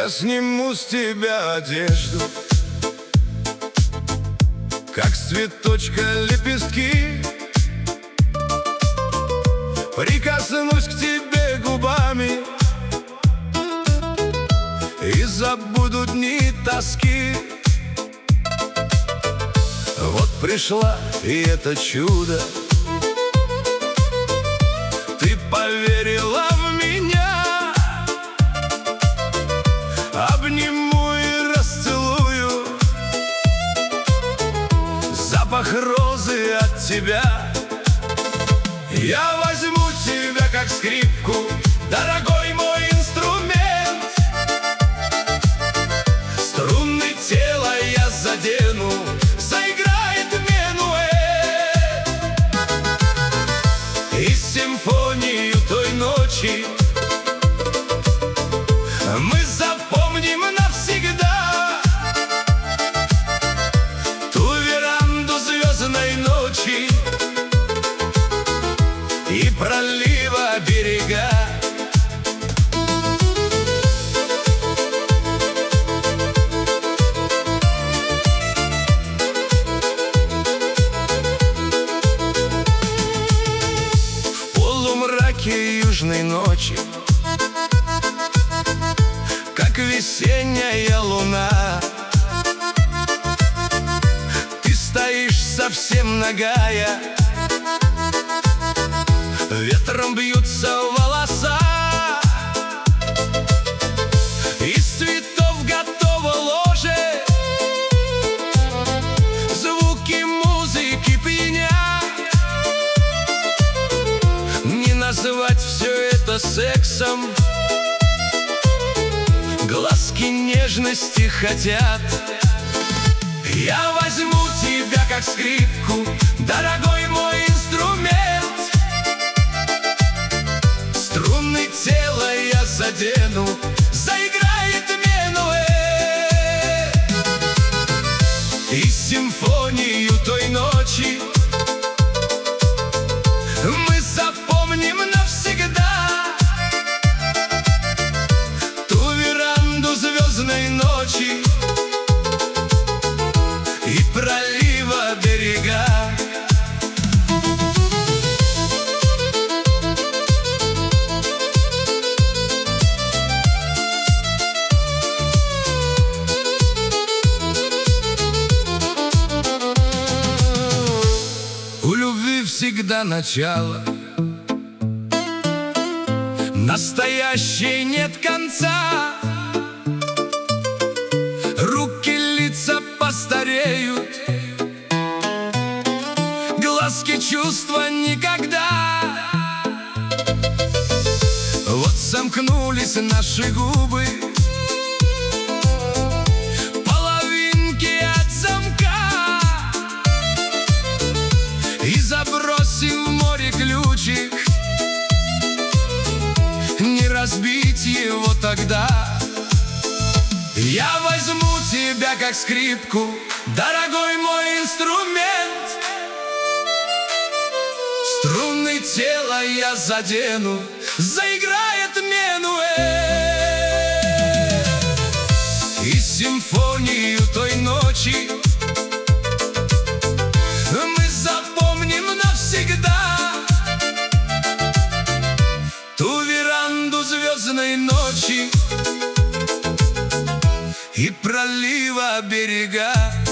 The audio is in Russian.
Я сниму с тебя одежду, как с цветочка лепестки, прикоснусь к тебе губами, и забуду дни тоски. Вот пришла, и это чудо, ты поверила в меня. Обниму и расцелую, запах розы от тебя. Я возьму тебя как скрипку, дорогой мой инструмент. Струны тела я задену, заиграет минуэт. И симфонию той ночи мы запомним навсегда. Ту веранду звездной ночи и пролива берега. В полумраке южной ночи, как весенняя луна, ты стоишь совсем нагая, ветром бьются волоса. Из цветов готово ложе, звуки музыки пьянят. Не назвать все это сексом, глазки нежности хотят. Я возьму тебя как скрипку, дорогой мой инструмент. Струны тела я задену, заиграет минуэт. И симфонию той ночи мы запомним навсегда. Ту веранду звездной ночи и пролива берега. У любви всегда начало, настоящей нет конца. Руки, лица постареют, глазки чувства никогда. Вот сомкнулись наши губы, половинки от замка, и забросим в море ключик, не разбить его тогда. Я возьму тебя как скрипку, дорогой мой инструмент. Струны тела я задену, заиграет минуэт. И симфонию той ночи мы запомним навсегда. Ту веранду звездной ночи и пролива берега.